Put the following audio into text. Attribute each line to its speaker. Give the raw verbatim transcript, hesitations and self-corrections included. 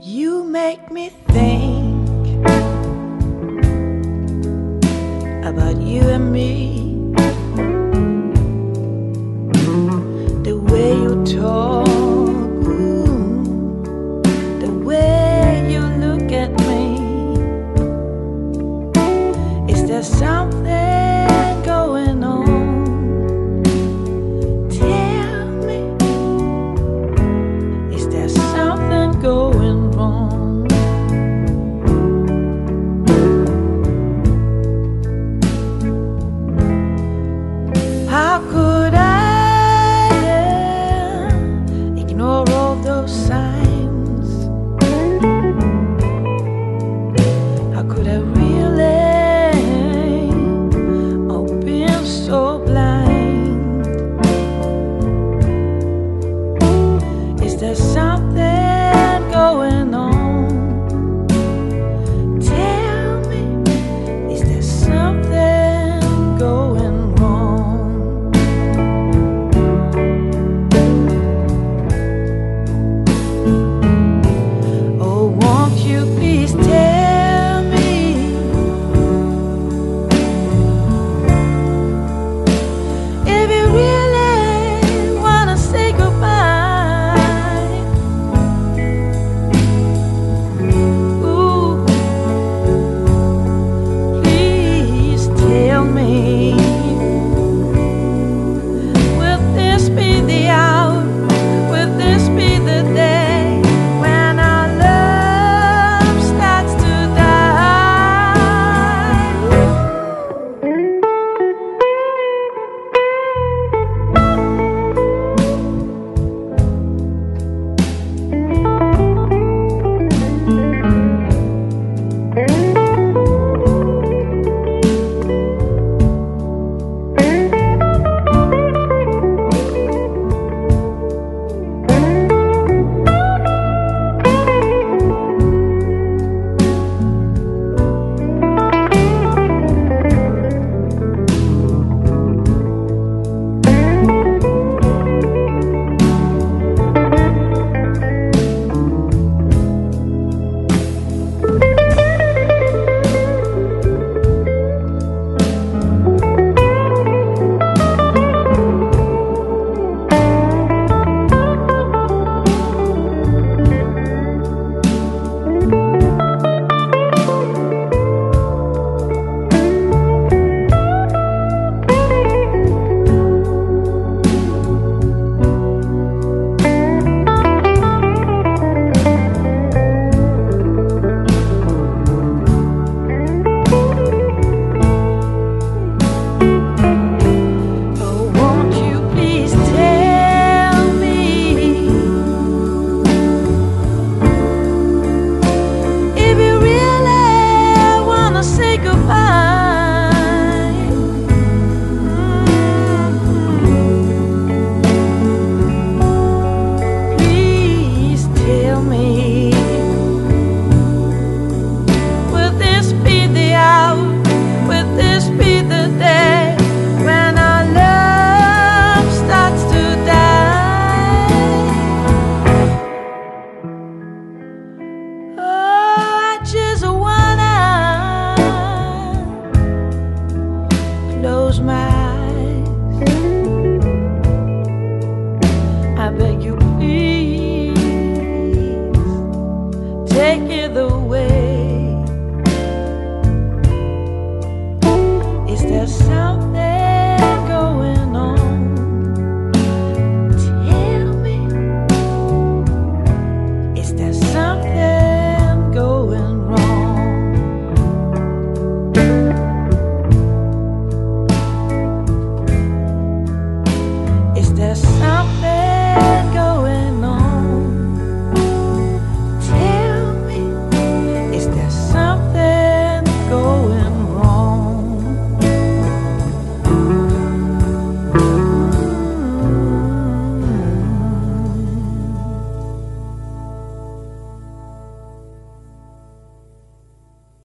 Speaker 1: You make me think about you and me, the way you talk, ooh, the way you look at me. Is there something going on? Tell me, is there something going wrong? How could I uh, ignore all those signs? How could I really oh, been so blind? Is there something going on? Tell me, is there something going wrong? Oh, won't you please tell me if you really wanna say goodbye? Ooh, please tell me, will this be the hour? Will this be the day when our love starts to Oh, won't you please tell me if you really wanna say goodbye? Mm-hmm. Please tell me, will this be the hour? Will this be the day when our love starts to die? Oh, I just wanna close my eyes. I beg you, please take it away.